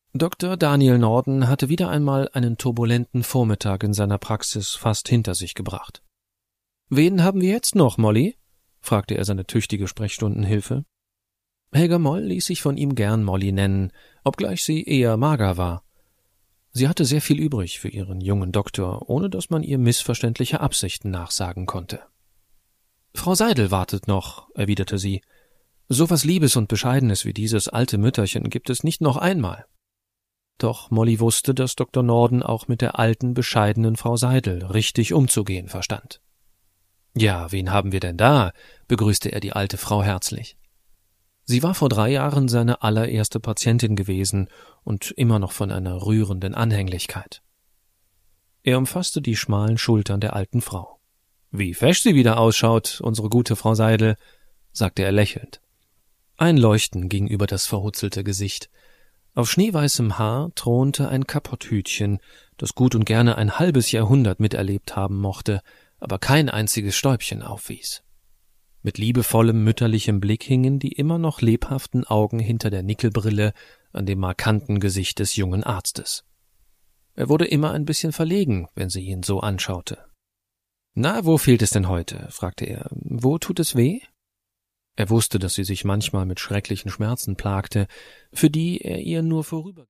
Dr. Daniel Norden hatte wieder einmal einen turbulenten Vormittag in seiner Praxis fast hinter sich gebracht. »Wen haben wir jetzt noch, Molly?« fragte er seine tüchtige Sprechstundenhilfe. Helga Moll ließ sich von ihm gern Molly nennen, obgleich sie eher mager war. Sie hatte sehr viel übrig für ihren jungen Doktor, ohne dass man ihr missverständliche Absichten nachsagen konnte. »Frau Seidel wartet noch«, erwiderte sie. »So was Liebes und Bescheidenes wie dieses alte Mütterchen gibt es nicht noch einmal.« Doch Molly wusste, dass Dr. Norden auch mit der alten, bescheidenen Frau Seidel richtig umzugehen verstand. »Ja, wen haben wir denn da?« begrüßte er die alte Frau herzlich. Sie war vor 3 Jahren seine allererste Patientin gewesen und immer noch von einer rührenden Anhänglichkeit. Er umfasste die schmalen Schultern der alten Frau. »Wie fesch sie wieder ausschaut, unsere gute Frau Seidel«, sagte er lächelnd. Ein Leuchten ging über das verhutzelte Gesicht. Auf schneeweißem Haar thronte ein Kapotthütchen, das gut und gerne ein halbes Jahrhundert miterlebt haben mochte, aber kein einziges Stäubchen aufwies. Mit liebevollem, mütterlichem Blick hingen die immer noch lebhaften Augen hinter der Nickelbrille an dem markanten Gesicht des jungen Arztes. Er wurde immer ein bisschen verlegen, wenn sie ihn so anschaute. »Na, wo fehlt es denn heute?« fragte er. »Wo tut es weh?« Er wusste, dass sie sich manchmal mit schrecklichen Schmerzen plagte, für die er ihr nur vorüber